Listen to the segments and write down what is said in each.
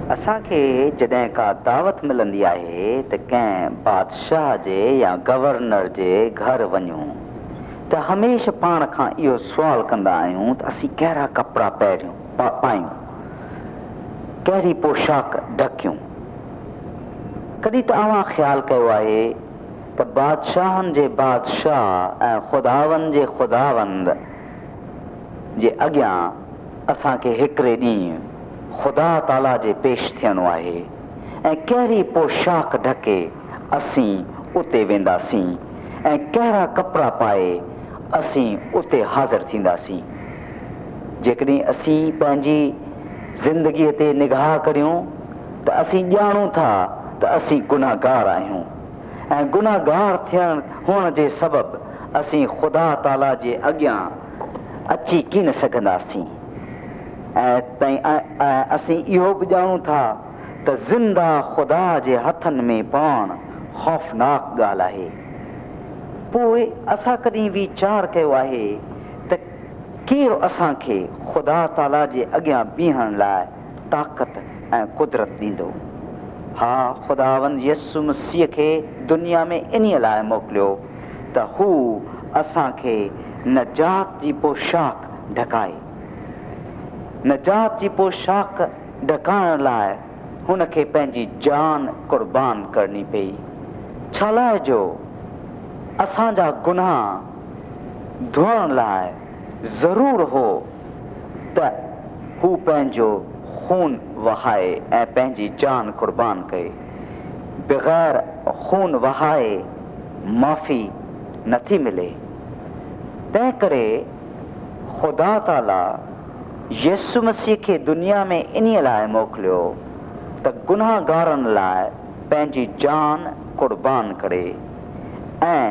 असांखे जॾहिं का दावत मिलंदी आहे त कंहिं बादशाह जे या गवर्नर जे घर वञूं त हमेशह पाण खां इहो सुवाल कंदा आहियूं त असीं कहिड़ा कपिड़ा पायूं, कहिड़ी पोशाक ढकियूं। कॾहिं त अव्हां ख़्यालु कयो आहे त बादशाहनि जे बादशाह ऐं ख़ुदावंद जे ख़ुदावंद जे अॻियां असांखे हिकिड़े ॾींहुं ख़ुदा ताला जे पेश थियणो आहे ऐं कहिड़ी पोशाक ढके असीं उते वेंदासीं ऐं कहिड़ा कपिड़ा पाए असीं उते हाज़िर थींदासीं। जेकॾहिं असीं पंहिंजी ज़िंदगीअ ते निगाह करियूं त असीं ॼाणूं था त असीं गुनाहगार आहियूं ऐं गुनाहगार हुअण जे सबबु असीं ख़ुदा ताला जे अॻियां अची कीन सघंदासीं। ऐं असीं इहो बि ॼाणूं था त ज़िंदा ख़ुदा जे हथनि में पवणु ख़ौफ़नाक ॻाल्हि आहे। पोइ असां कॾहिं वीचार कयो आहे त केरु असांखे ख़ुदा ताला जे अॻियां बीहण लाइ ताक़त ऐं कुदरत ॾींदो? हा, ख़ुदावंद यसु मसीह खे दुनिया में इन्हीअ लाइ मोकिलियो त हू असांखे नजात जी पोशाक ढकाए। नजात जी पोशाक ढकाइण लाइ हुनखे पंहिंजी जान क़ुर्बान करणी पई। छा लाइ जो असांजा गुनाह धोअण लाइ ज़रूरु हो त हू पंहिंजो खून वहाए ऐं पंहिंजी जान क़ुर्बान कए। बग़ैर खून वहाए माफ़ी नथी मिले। तंहिं करे ख़ुदा ताला यसु मसीह खे दुनिया में इन्हीअ लाइ मोकिलियो त गुनाहगारनि लाइ पंहिंजी जान क़ुर्बान करे ऐं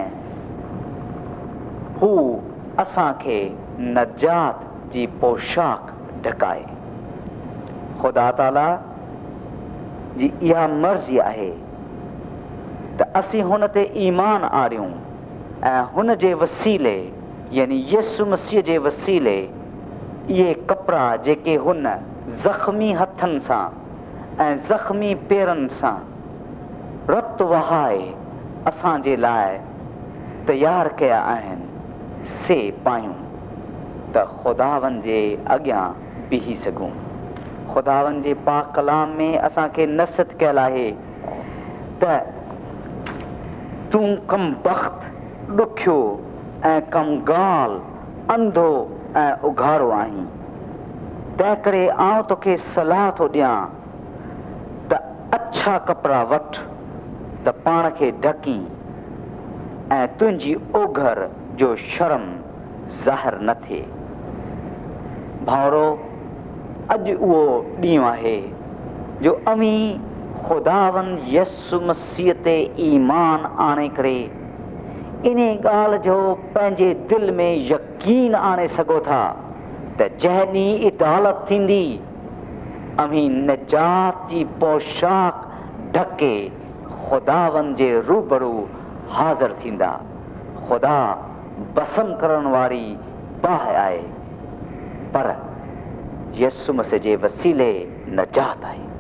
हू असांखे नजात जी पोशाक ढकाए। ख़ुदा ताला जी इहा मर्ज़ी आहे त असीं हुन ते ईमान आणियूं ऐं हुन जे वसीले यानी यसु मसीह जे वसीले इहे कपिड़ा जेके हुन ज़ख़्मी हथनि सां ऐं ज़ख़्मी पेरनि सां रत वहाए असांजे लाइ तयारु कया आहिनि से पायूं त ख़ुदावंद जे अॻियां बीही सघूं। ख़ुदावंद जे पाक कलाम में असांखे नसीहत कयल आहे त तूं कम बख़्त ॾुखियो ऐं कमगाल अंधो ऐं उघारो आहीं। तंहिं करे आउं तोखे सलाह थो ॾियां त अछा कपिड़ा वठ त पाण खे ढकी ऐं तुंहिंजी ओघर जो शर्म ज़ाहिर न थिए। भाउरो, अॼु उहो ॾींहुं आहे जो अमीं ख़ुदावंद यसु मसीह ते ईमान आणे करे इन ॻाल्हि जो पंहिंजे दिलि में यकीन आणे सघो था त जंहिं ॾींहुं इदालत थींदी अमीं नजात जी पोशाक ढके ख़ुदावंद जे रूबरू हाज़िर थींदा। ख़ुदा बसम करण वारी बाहि आहे पर यसु मसीह जे वसीले नजात आहे।